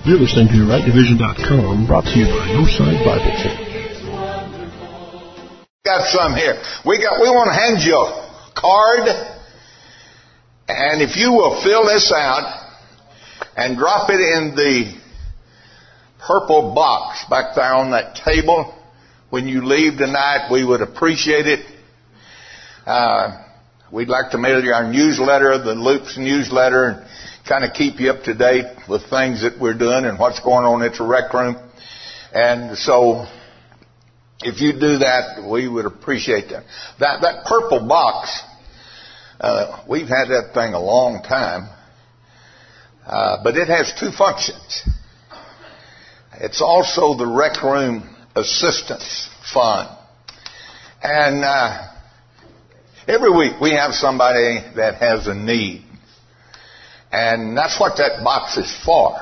You're listening to RightDivision.com, brought to you by Northside Bible Church. Got some here. We want to hand you a card, and if you will fill this out and drop it in the purple box back there on that table when you leave tonight, we would appreciate it. We'd like to mail you our newsletter, the Loops newsletter, and kind of keep you up to date with things that we're doing and what's going on at the rec room. And so if you do that, we would appreciate that. That purple box, we've had that thing a long time, but it has two functions. It's also the rec room assistance fund. And every week we have somebody that has a need. And that's what that box is for.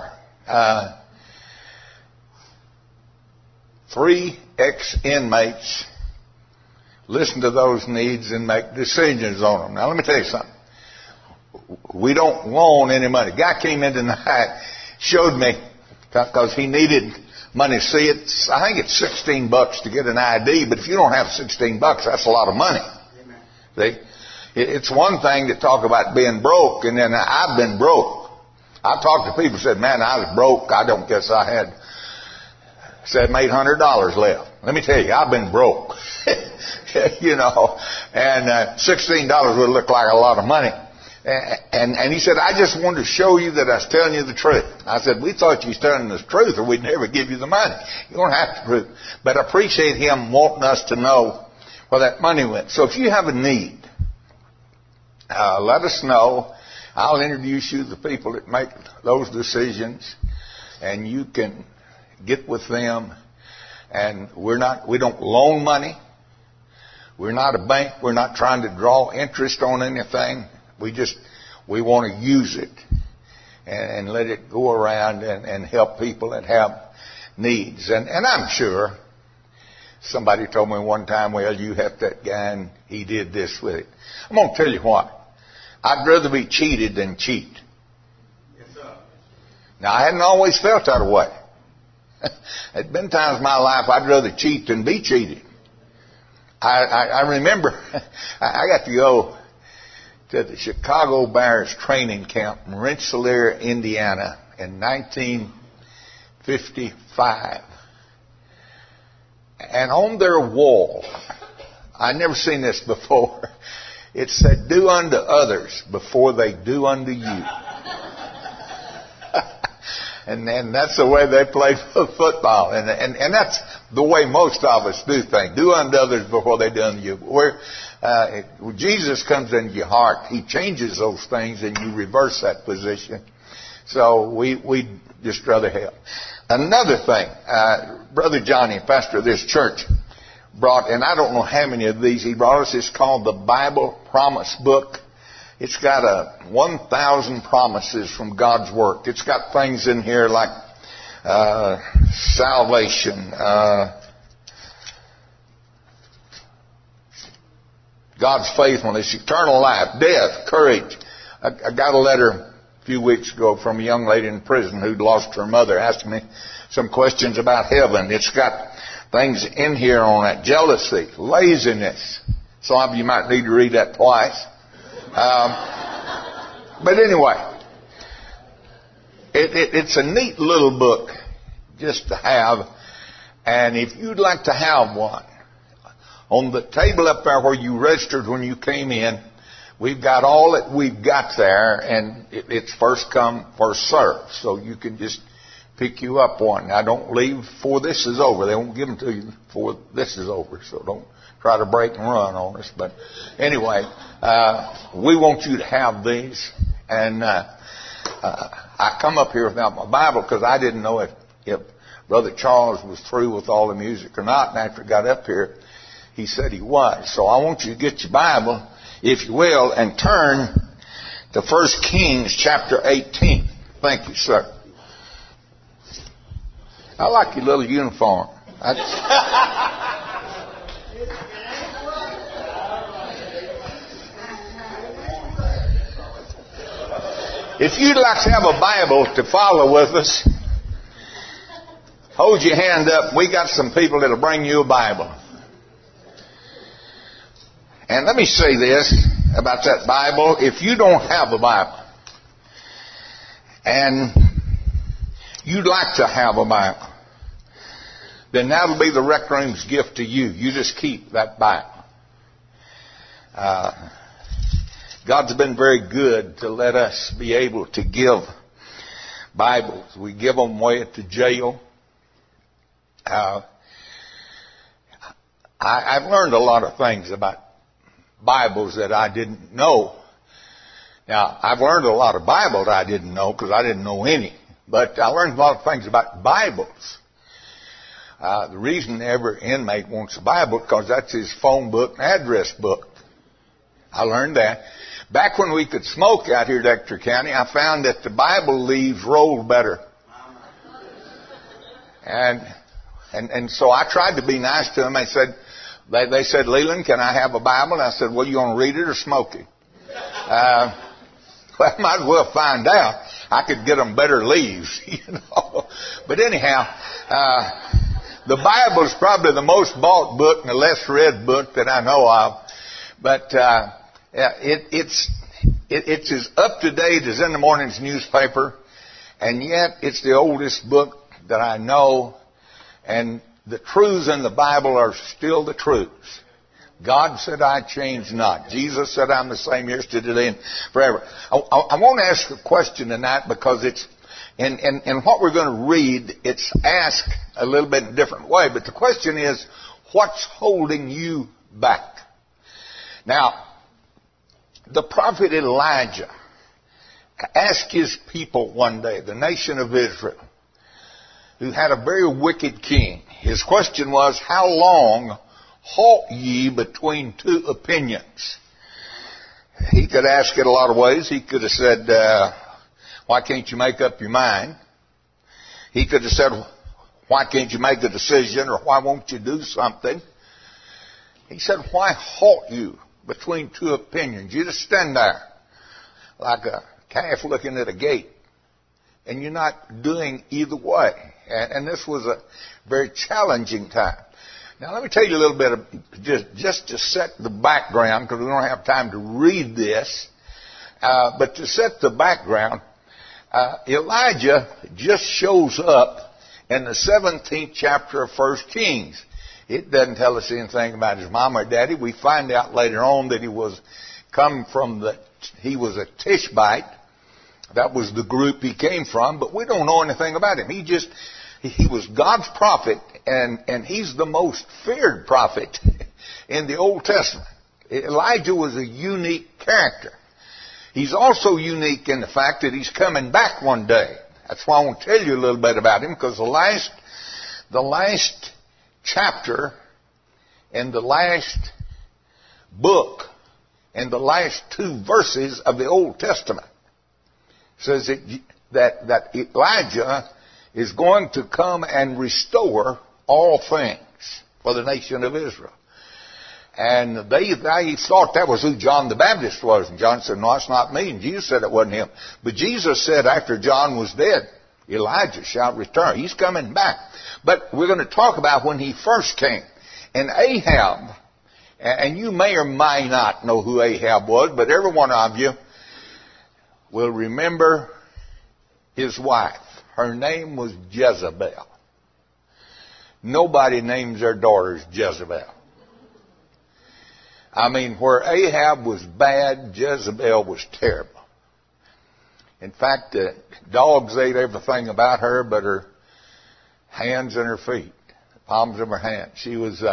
3 ex-inmates listen to those needs and make decisions on them. Now, let me tell you something. We don't loan any money. A guy came in tonight, showed me, because he needed money. See, I think it's $16 to get an ID, but if you don't have $16, that's a lot of money. See? It's one thing to talk about being broke, and then I've been broke. I've talked to people who said, man, I was broke. I don't guess I had $700-800 left. Let me tell you, I've been broke. You know, and $16 would look like a lot of money. And he said, I just wanted to show you that I was telling you the truth. I said, we thought you was telling us the truth or we'd never give you the money. You don't have to prove. But I appreciate him wanting us to know where that money went. So if you have a need, let us know. I'll introduce you to the people that make those decisions, and you can get with them. And we don't loan money. We're not a bank. We're not trying to draw interest on anything. We want to use it and let it go around and help people that have needs. And I'm sure somebody told me one time, well, you helped that guy and he did this with it. I'm going to tell you what. I'd rather be cheated than cheat. Yes, sir. Now, I hadn't always felt that way. There's been times in my life I'd rather cheat than be cheated. I remember I got to go to the Chicago Bears training camp in Rensselaer, Indiana in 1955. And on their wall, I'd never seen this before, it said, do unto others before they do unto you. And that's the way they play football. And that's the way most of us do things. Do unto others before they do unto you. When Jesus comes into your heart, He changes those things and you reverse that position. So we just rather help. Another thing, Brother Johnny, pastor of this church, brought, and I don't know how many of these he brought us. It's called the Bible Promise Book. It's got 1,000 promises from God's Word. It's got things in here like salvation, God's faithfulness, eternal life, death, courage. I got a letter a few weeks ago from a young lady in prison who'd lost her mother, asking me some questions about heaven. It's got things in here on that: jealousy, laziness. Some of you might need to read that twice. But anyway, it's a neat little book just to have. And if you'd like to have one, on the table up there where you registered when you came in, we've got all that we've got there, and it's first come, first served. So you can just pick you up one. Now, don't leave before this is over. They won't give them to you before this is over. So don't try to break and run on us. But anyway, we want you to have these. And I come up here without my Bible because I didn't know if Brother Charles was through with all the music or not. And after I got up here, he said he was. So I want you to get your Bible, if you will, and turn to 1 Kings chapter 18. Thank you, sir. I like your little uniform. If you'd like to have a Bible to follow with us, Hold your hand up. We got some people that'll bring you a Bible. And let me say this about that Bible. If you don't have a Bible, and you'd like to have a Bible, then that'll be the Rec Room's gift to you. You just keep that Bible. God's been very good to let us be able to give Bibles. We give them away at the jail. I've learned a lot of things about Bibles that I didn't know. Now, I've learned a lot of Bible that I didn't know because I didn't know any. But I learned a lot of things about Bibles. The reason every inmate wants a Bible is because that's his phone book and address book. I learned that. Back when we could smoke out here at Ector County, I found that the Bible leaves rolled better. And so I tried to be nice to them. They said, Leland, can I have a Bible? And I said, well, you want to read it or smoke it? Well, I might as well find out. I could get them better leaves, you know. But anyhow, the Bible is probably the most bought book and the less read book that I know of. But it's as up to date as in the morning's newspaper, and yet it's the oldest book that I know. And the truths in the Bible are still the truths. God said, I change not. Jesus said, I'm the same yesterday, today, and forever. I want to ask a question tonight because it's, in what we're going to read, it's asked a little bit in a different way. But the question is, what's holding you back? Now, the prophet Elijah asked his people one day, the nation of Israel, who had a very wicked king. His question was, how long halt ye between two opinions? He could ask it a lot of ways. He could have said, why can't you make up your mind? He could have said, why can't you make a decision, or why won't you do something? He said, why halt you between two opinions? You just stand there like a calf looking at a gate, and you're not doing either way. And this was a very challenging time. Now, let me tell you a little bit of, just to set the background, because we don't have time to read this. But to set the background, Elijah just shows up in the 17th chapter of 1 Kings. It doesn't tell us anything about his mom or daddy. We find out later on that he was a Tishbite. That was the group he came from, but we don't know anything about him. He was God's prophet, and he's the most feared prophet in the Old Testament. Elijah was a unique character. He's also unique in the fact that he's coming back one day. That's why I want to tell you a little bit about him, because the last chapter and the last book and the last two verses of the Old Testament says that Elijah is going to come and restore all things for the nation of Israel. And they thought that was who John the Baptist was. And John said, no, it's not me. And Jesus said it wasn't him. But Jesus said after John was dead, Elijah shall return. He's coming back. But we're going to talk about when he first came. And Ahab, and you may or may not know who Ahab was, but every one of you will remember his wife. Her name was Jezebel. Nobody names their daughters Jezebel. I mean, where Ahab was bad, Jezebel was terrible. In fact, the dogs ate everything about her but her hands and her feet, the palms of her hands. She was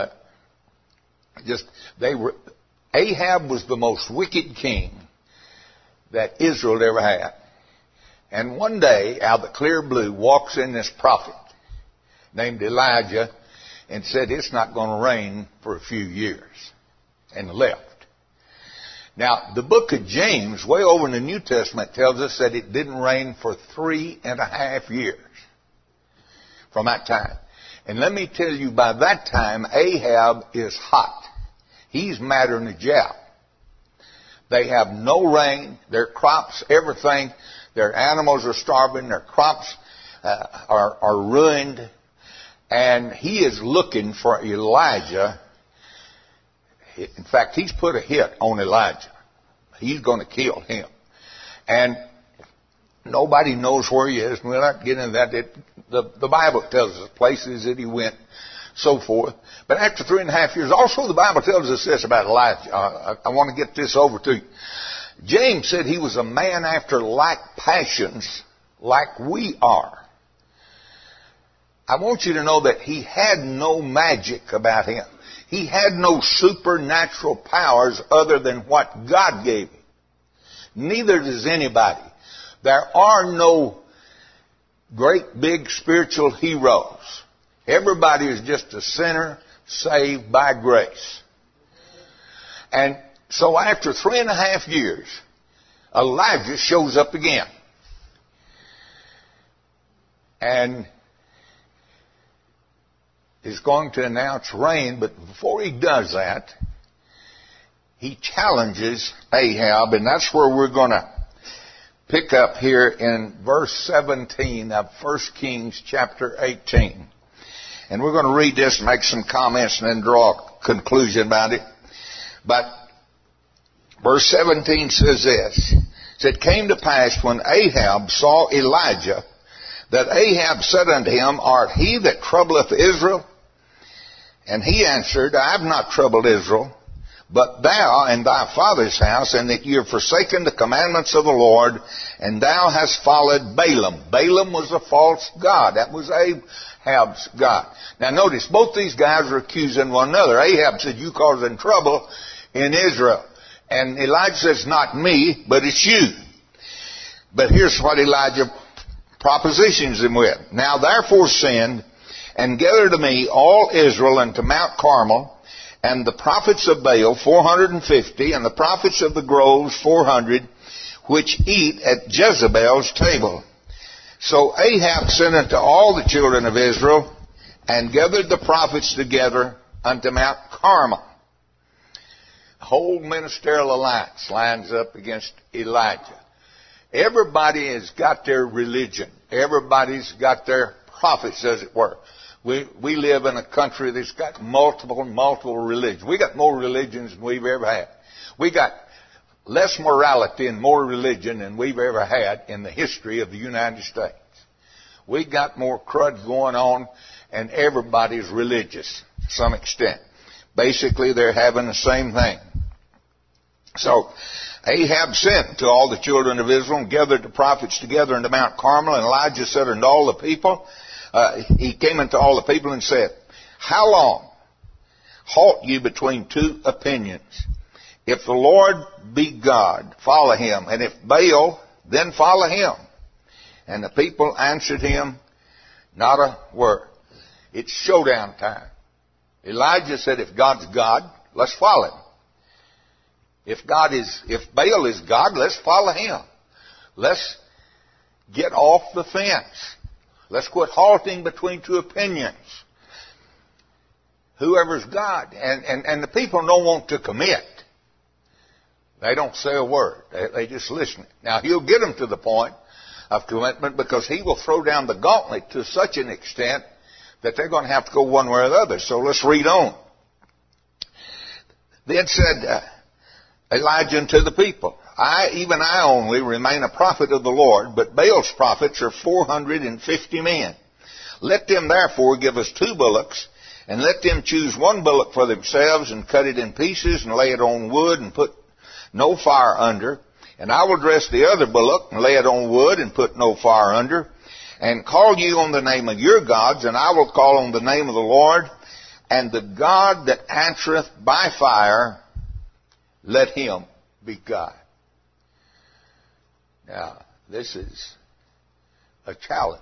Ahab was the most wicked king that Israel ever had. And one day, out of the clear blue, walks in this prophet named Elijah and said, it's not going to rain for a few years, and left. Now, the book of James, way over in the New Testament, tells us that it didn't rain for 3.5 years from that time. And let me tell you, by that time, Ahab is hot. He's madder than a jowl. They have no rain. Their crops, everything, their animals are starving. Their crops are ruined. And he is looking for Elijah. In fact, he's put a hit on Elijah. He's going to kill him. And nobody knows where he is. We're not getting into that. The Bible tells us places that he went, so forth. But after 3.5 years, also the Bible tells us this about Elijah. I want to get this over to you. James said he was a man after like passions, like we are. I want you to know that he had no magic about him. He had no supernatural powers other than what God gave him. Neither does anybody. There are no great big spiritual heroes. Everybody is just a sinner saved by grace. And so after 3.5 years, Elijah shows up again. And is going to announce rain, but before he does that, he challenges Ahab, and that's where we're going to pick up here in verse 17 of 1 Kings chapter 18. And we're going to read this and make some comments and then draw a conclusion about it. But verse 17 says this. It came to pass when Ahab saw Elijah, that Ahab said unto him, Art he that troubleth Israel? And he answered, I have not troubled Israel, but thou and thy father's house, and that ye have forsaken the commandments of the Lord, and thou hast followed Balaam. Balaam was a false god. That was Ahab's god. Now notice, both these guys are accusing one another. Ahab said, you causing trouble in Israel. And Elijah says, not me, but it's you. But here's what Elijah propositions him with. Now therefore send, and gather to me all Israel unto Mount Carmel, and the prophets of Baal 450, and the prophets of the groves 400, which eat at Jezebel's table. So Ahab sent unto all the children of Israel, and gathered the prophets together unto Mount Carmel. The whole ministerial alliance lines up against Elijah. Everybody has got their religion. Everybody's got their prophets, as it were. We live in a country that's got multiple religions. We got more religions than we've ever had. We got less morality and more religion than we've ever had in the history of the United States. We got more crud going on, and everybody's religious to some extent. Basically, they're having the same thing. So Ahab sent to all the children of Israel and gathered the prophets together unto Mount Carmel, and Elijah said unto all the people, he came unto all the people and said, How long halt ye between two opinions? If the Lord be God, follow him, and if Baal, then follow him. And the people answered him not a word. It's showdown time. Elijah said, if God's God, let's follow him. If Baal is God, let's follow him. Let's get off the fence. Let's quit halting between two opinions. Whoever's God. And the people don't want to commit. They don't say a word. They just listen. Now, he'll get them to the point of commitment because he will throw down the gauntlet to such an extent that they're going to have to go one way or the other. So let's read on. Then said Elijah unto the people, even I only remain a prophet of the Lord, but Baal's prophets are 450 men. Let them therefore give us 2 bullocks, and let them choose 1 bullock for themselves, and cut it in pieces, and lay it on wood, and put no fire under. And I will dress the other bullock, and lay it on wood, and put no fire under. And call you on the name of your gods, and I will call on the name of the Lord. And the God that answereth by fire, let him be God. Now, this is a challenge.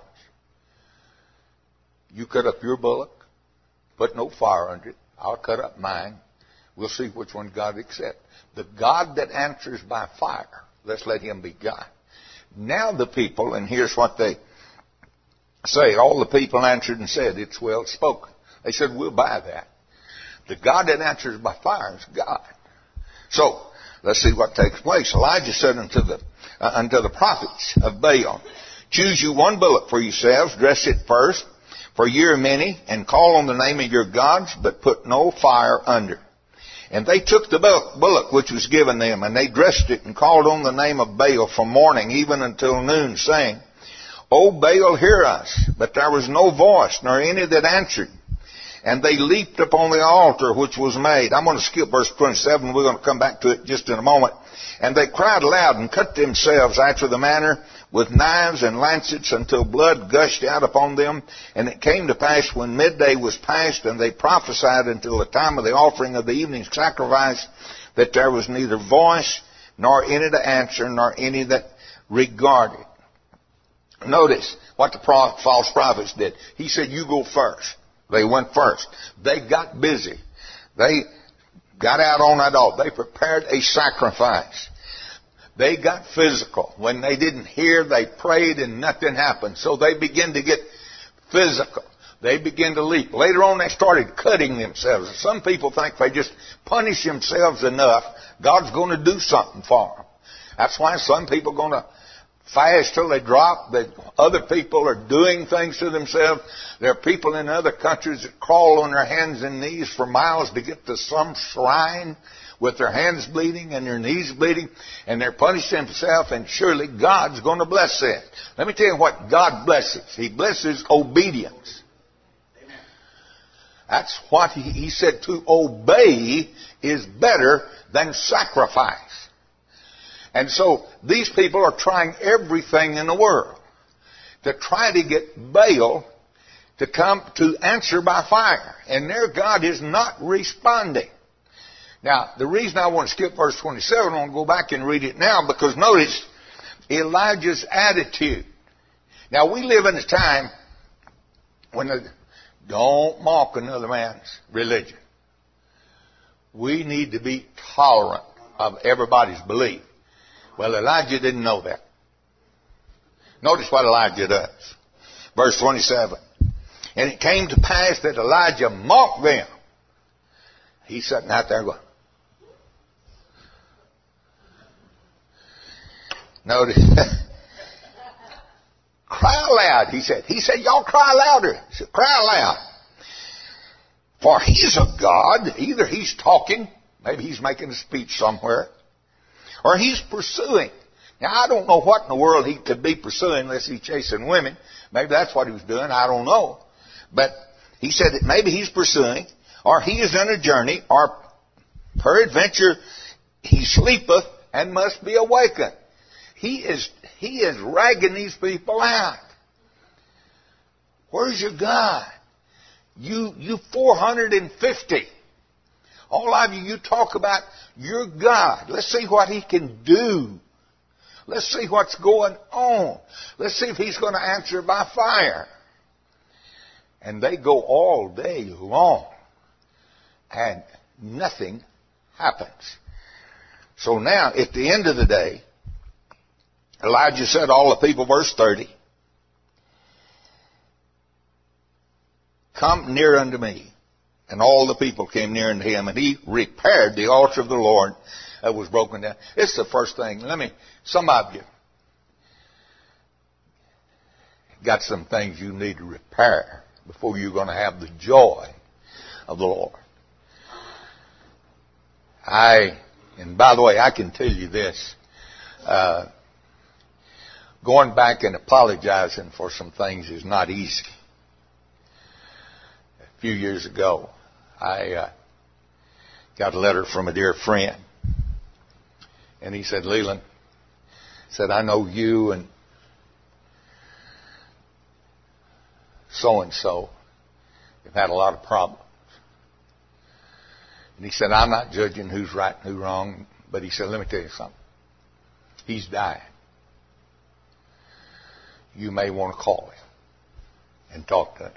You cut up your bullock, put no fire under it. I'll cut up mine. We'll see which one God accepts. The God that answers by fire, let's let him be God. Now the people, and here's what they say. All the people answered and said, it's well spoken. They said, we'll buy that. The God that answers by fire is God. So, let's see what takes place. Elijah said unto the prophets of Baal, choose you 1 bullock for yourselves, dress it first, For ye are many, and call on the name of your gods, but put no fire under. And they took the bullock which was given them, and they dressed it, and called on the name of Baal from morning even until noon, saying, O Baal, hear us. But there was no voice, nor any that answered. And they leaped upon the altar which was made. I'm going to skip verse 27. We're going to come back to it just in a moment. And they cried aloud and cut themselves after the manner with knives and lancets until blood gushed out upon them. And it came to pass when midday was past, and they prophesied until the time of the offering of the evening sacrifice, that there was neither voice, nor any to answer, nor any that regarded. Notice what the false prophets did. He said, you go first. They went first. They got busy. They got out on that altar. They prepared a sacrifice. They got physical. When they didn't hear, they prayed and nothing happened. So they began to get physical. They began to leap. Later on, they started cutting themselves. Some people think if they just punish themselves enough, God's going to do something for them. That's why some people are going to fast till they drop. That other people are doing things to themselves. There are people in other countries that crawl on their hands and knees for miles to get to some shrine with their hands bleeding and their knees bleeding, and they're punishing themselves, and surely God's going to bless it. Let me tell you what God blesses. He blesses obedience. Amen. That's what he said, to obey is better than sacrifice. And so these people are trying everything in the world to try to get Baal to come to answer by fire. And their God is not responding. Now, the reason I want to skip verse 27, I want to go back and read it now, because notice Elijah's attitude. Now, we live in a time when don't mock another man's religion. We need to be tolerant of everybody's belief. Well, Elijah didn't know that. Notice what Elijah does. Verse 27. And it came to pass that Elijah mocked them. He's sitting out there going. Notice. Cry aloud, he said. He said, y'all cry louder. He said, cry aloud. For he's a God. Either he's talking, maybe he's making a speech somewhere, or he's pursuing. Now, I don't know what in the world he could be pursuing unless he's chasing women. Maybe that's what he was doing. I don't know. But he said that maybe he's pursuing, or he is on a journey, or peradventure he sleepeth and must be awakened. He is ragging these people out. Where's your God? You 450. All of you talk about your God. Let's see what he can do. Let's see what's going on. Let's see if he's going to answer by fire. And they go all day long, and nothing happens. So now, at the end of the day, Elijah said to all the people, verse 30, come near unto me. And all the people came near unto him, and he repaired the altar of the Lord that was broken down. It's the first thing. Some of you got some things you need to repair before you're going to have the joy of the Lord. And by the way, I can tell you this, going back and apologizing for some things is not easy. A few years ago, I got a letter from a dear friend. And he said, Leland, said, I know you and so-and-so have had a lot of problems. And he said, I'm not judging who's right and who's wrong, but he said, let me tell you something. He's dying. You may want to call him and talk to him.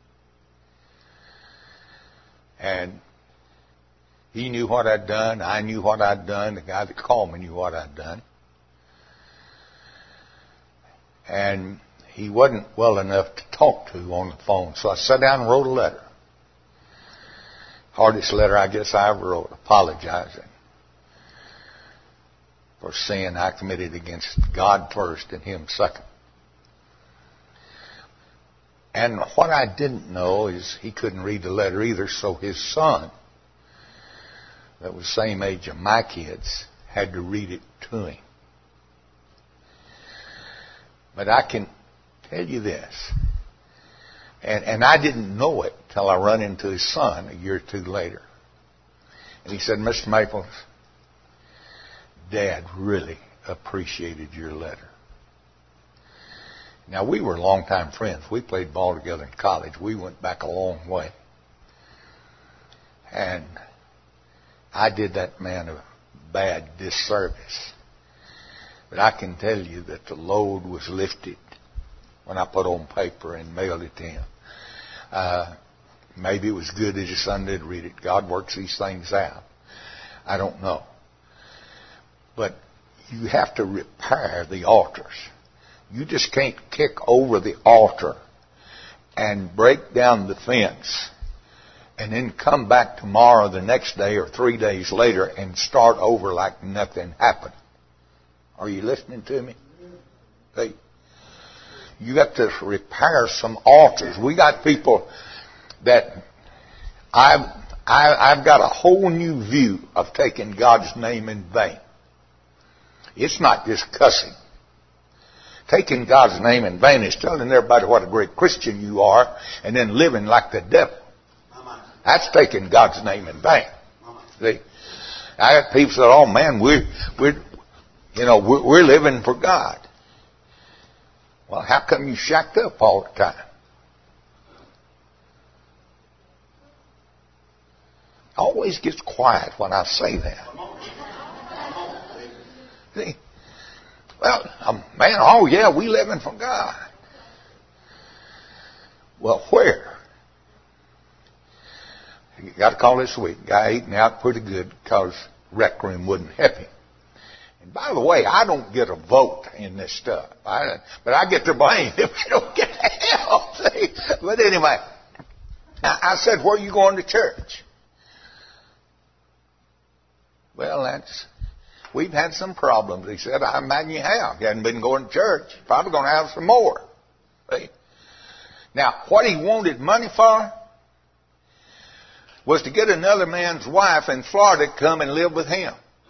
And he knew what I'd done. I knew what I'd done. The guy that called me knew what I'd done. And he wasn't well enough to talk to on the phone. So I sat down and wrote a letter. Hardest letter I guess I ever wrote, apologizing for sin I committed against God first and him second. And what I didn't know is he couldn't read the letter either, so his son, that was the same age of my kids, had to read it to him. But I can tell you this, and I didn't know it till I run into his son a year or two later. And he said, Mr. Maples, Dad really appreciated your letter. Now, we were longtime friends. We played ball together in college. We went back a long way. And I did that man a bad disservice. But I can tell you that the load was lifted when I put on paper and mailed it to him. Maybe it was good that his son did read it. God works these things out. I don't know. But you have to repair the altars. You just can't kick over the altar and break down the fence and then come back tomorrow, the next day, or 3 days later and start over like nothing happened. Are you listening to me? Hey, you got to repair some altars. We got people that I've got a whole new view of taking God's name in vain. It's not just cussing. Taking God's name in vain is telling everybody what a great Christian you are and then living like the devil. That's taking God's name in vain. See? I got people say, oh man, we're living for God. Well, how come you shacked up all the time? Always gets quiet when I say that. See? Well, man, oh yeah, we living for God. Well, where? You got to call this week. Guy eating out pretty good because rec room wouldn't help him. And by the way, I don't get a vote in this stuff. But I get to blame if I don't get help. See? But anyway, I said, where are you going to church? Well, we've had some problems. He said, I imagine you have. You hadn't been going to church. You're probably going to have some more. See? Now, what he wanted money for was to get another man's wife in Florida to come and live with him.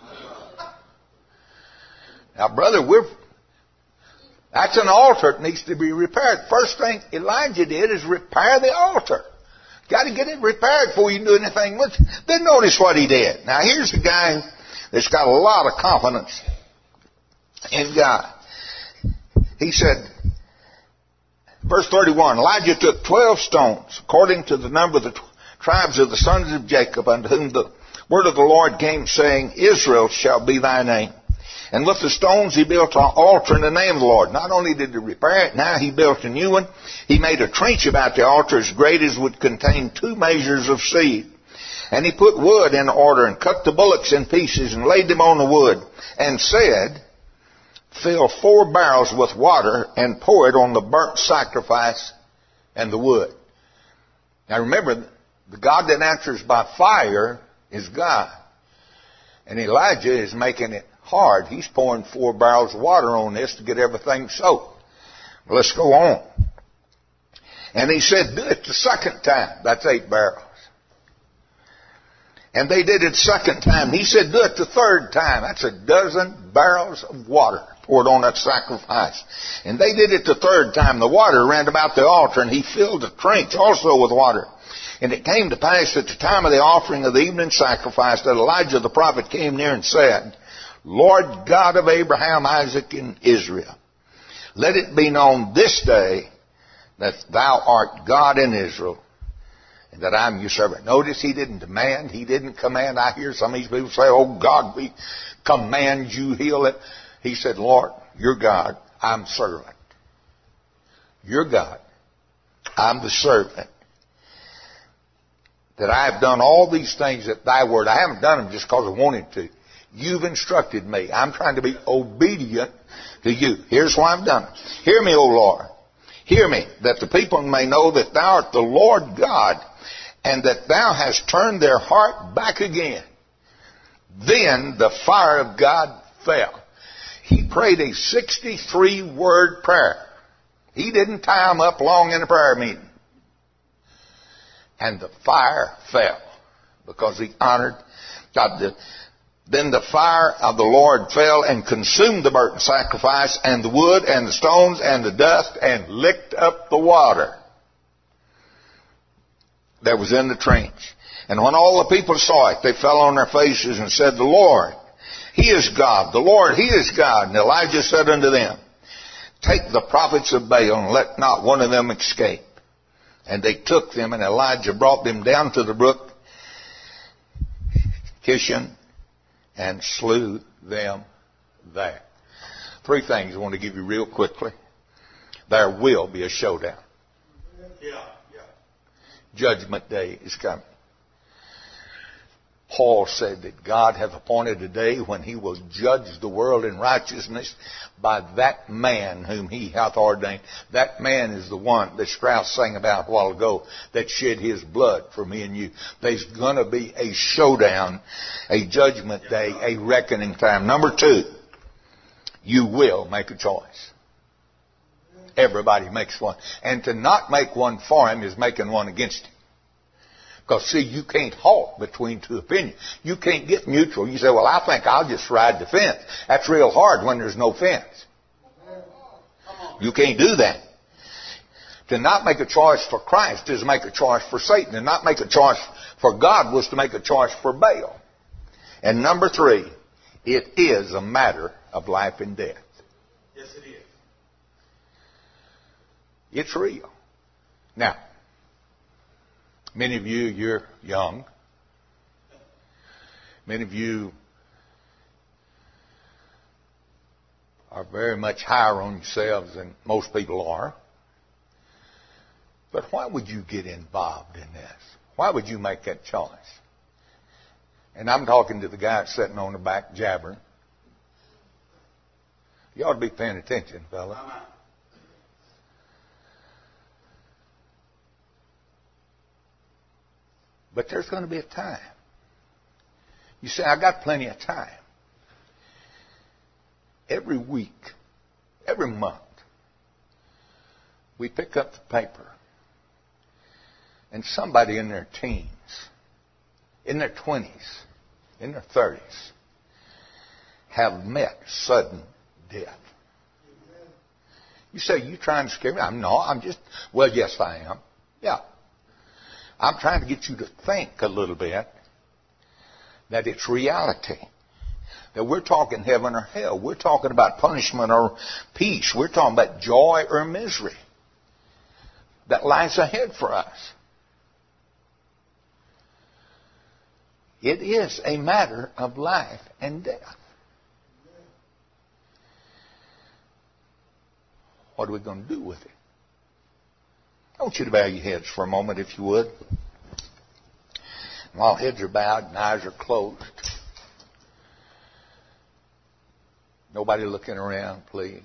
Now, brother, that's an altar that needs to be repaired. First thing Elijah did is repair the altar. Got to get it repaired before you can do anything with it. Then notice what he did. Now, here's a guy that's got a lot of confidence in God. He said, verse 31, Elijah took 12 stones, according to the number of the tribes of the sons of Jacob, unto whom the word of the Lord came, saying, Israel shall be thy name. And with the stones he built an altar in the name of the Lord. Not only did he repair it, now he built a new one. He made a trench about the altar as great as would contain 2 measures of seed. And he put wood in order and cut the bullocks in pieces and laid them on the wood and said, fill 4 barrels with water and pour it on the burnt sacrifice and the wood. Now remember, the God that answers by fire is God. And Elijah is making it hard. He's pouring 4 barrels of water on this to get everything soaked. Well, let's go on. And he said, do it the second time. That's 8 barrels. And they did it second time. He said, do it the third time. That's 12 barrels of water poured on that sacrifice. And they did it the third time. The water ran about the altar, and he filled the trench also with water. And it came to pass at the time of the offering of the evening sacrifice that Elijah the prophet came near and said, Lord God of Abraham, Isaac, and Israel, let it be known this day that thou art God in Israel, and that I am your servant. Notice he didn't demand, he didn't command. I hear some of these people say, oh God, we command you, heal it. He said, Lord, you're God, I'm servant. You're God, I'm the servant. That I have done all these things at thy word. I haven't done them just because I wanted to. You've instructed me. I'm trying to be obedient to you. Here's why I've done it. Hear me, O Lord. Hear me, that the people may know that thou art the Lord God, and that thou hast turned their heart back again. Then the fire of God fell. He prayed a 63-word prayer. He didn't tie them up long in a prayer meeting. And the fire fell because he honored God. Then the fire of the Lord fell and consumed the burnt sacrifice and the wood and the stones and the dust and licked up the water that was in the trench. And when all the people saw it, they fell on their faces and said, "The Lord, He is God. The Lord, He is God." And Elijah said unto them, "Take the prophets of Baal and let not one of them escape." And they took them, and Elijah brought them down to the brook Kishon and slew them there. Three things I want to give you real quickly. There will be a showdown. Judgment day is coming. Paul said that God hath appointed a day when He will judge the world in righteousness by that man whom He hath ordained. That man is the one that Strauss sang about a while ago that shed his blood for me and you. There's going to be a showdown, a judgment day, a reckoning time. Number two, you will make a choice. Everybody makes one. And to not make one for him is making one against him. Because, see, you can't halt between two opinions. You can't get neutral. You say, well, I think I'll just ride the fence. That's real hard when there's no fence. You can't do that. To not make a choice for Christ is to make a choice for Satan. To not make a choice for God was to make a choice for Baal. And number three, it is a matter of life and death. Yes, it is. It's real. Now, many of you, you're young. Many of you are very much higher on yourselves than most people are. But why would you get involved in this? Why would you make that choice? And I'm talking to the guy sitting on the back jabbering. You ought to be paying attention, fella. But there's going to be a time. You say, I got plenty of time. Every week, every month, we pick up the paper and somebody in their teens, in their 20s, in their 30s, have met sudden death. You say, you trying to scare me? I'm just, well, yes, I am. Yeah. I'm trying to get you to think a little bit that it's reality. That we're talking heaven or hell. We're talking about punishment or peace. We're talking about joy or misery that lies ahead for us. It is a matter of life and death. What are we going to do with it? I want you to bow your heads for a moment, if you would. While heads are bowed and eyes are closed. Nobody looking around, please.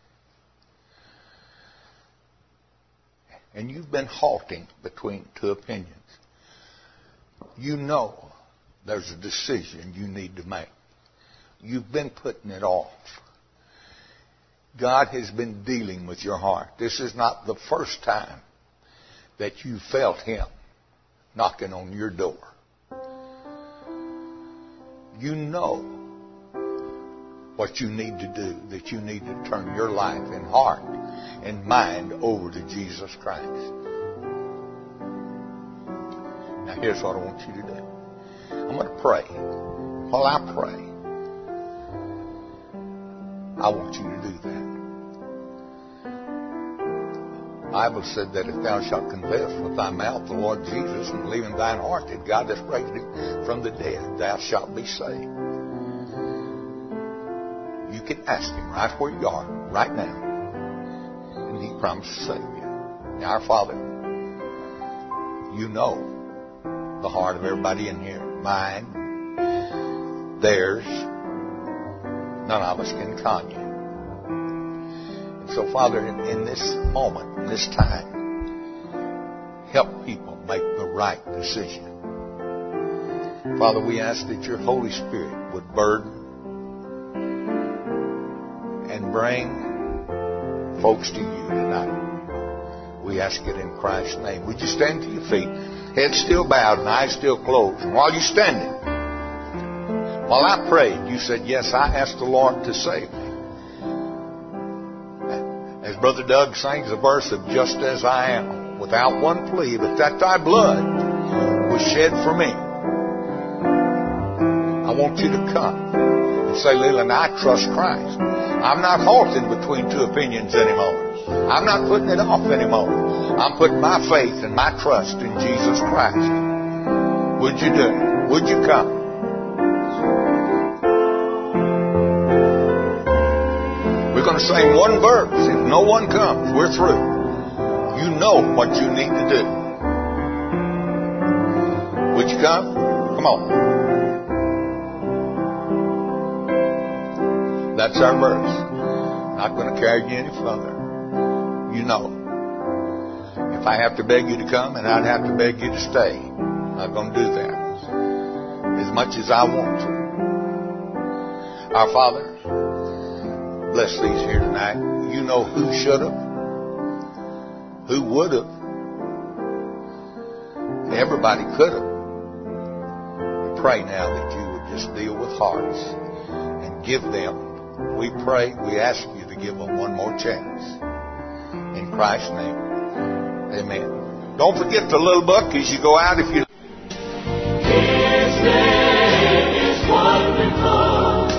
And you've been halting between two opinions. You know there's a decision you need to make. You've been putting it off. God has been dealing with your heart. This is not the first time that you felt Him knocking on your door. You know what you need to do, that you need to turn your life and heart and mind over to Jesus Christ. Now here's what I want you to do. I'm going to pray. While I pray, I want you to do that. The Bible said that if thou shalt confess with thy mouth the Lord Jesus and believe in thine heart that God hath raised him from the dead, thou shalt be saved. You can ask Him right where you are, right now, and He promises to save you. Now, our Father, you know the heart of everybody in here. Mine, theirs. None of us can con you. So, Father, in this moment, in this time, help people make the right decision. Father, we ask that your Holy Spirit would burden and bring folks to you tonight. We ask it in Christ's name. Would you stand to your feet, head still bowed and eyes still closed? And while you're standing, while I prayed, you said, yes, I asked the Lord to save me. As Brother Doug sings a verse of just as I am, without one plea, but that thy blood was shed for me. I want you to come and say, Leland, I trust Christ. I'm not halting between two opinions anymore. I'm not putting it off anymore. I'm putting my faith and my trust in Jesus Christ. Would you do it? Would you come? We're going to sing one verse. If no one comes, we're through. You know what you need to do. Would you come? Come on. That's our verse. Not going to carry you any further. You know. If I have to beg you to come, and I'd have to beg you to stay, I'm not going to do that as much as I want to. Our Father, bless these here tonight. You know who should have, who would have. Everybody could have. We pray now that you would just deal with hearts and give them. We pray, we ask you to give them one more chance. In Christ's name, amen. Don't forget the little book as you go out if you... His name is wonderful,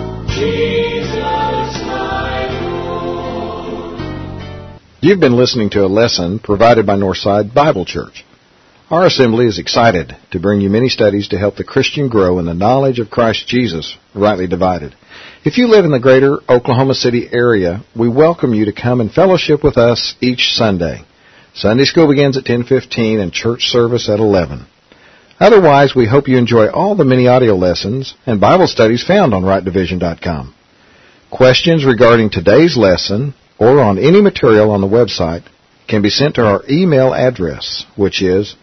Jesus my Lord. You've been listening to a lesson provided by Northside Bible Church. Our assembly is excited to bring you many studies to help the Christian grow in the knowledge of Christ Jesus, rightly divided. If you live in the greater Oklahoma City area, we welcome you to come and fellowship with us each Sunday. Sunday school begins at 10:15 and church service at 11. Otherwise, we hope you enjoy all the many audio lessons and Bible studies found on rightdivision.com. Questions regarding today's lesson or on any material on the website can be sent to our email address, which is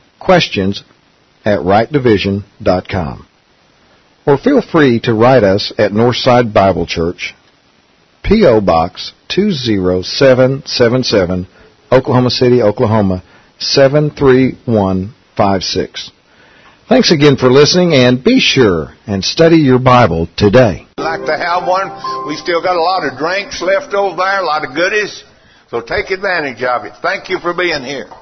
questions@rightdivision.com. Or feel free to write us at Northside Bible Church, P.O. Box 20777, Oklahoma City, Oklahoma 73156. Thanks again for listening, and be sure and study your Bible today. I'd like to have one. We still got a lot of drinks left over there, a lot of goodies. So take advantage of it. Thank you for being here.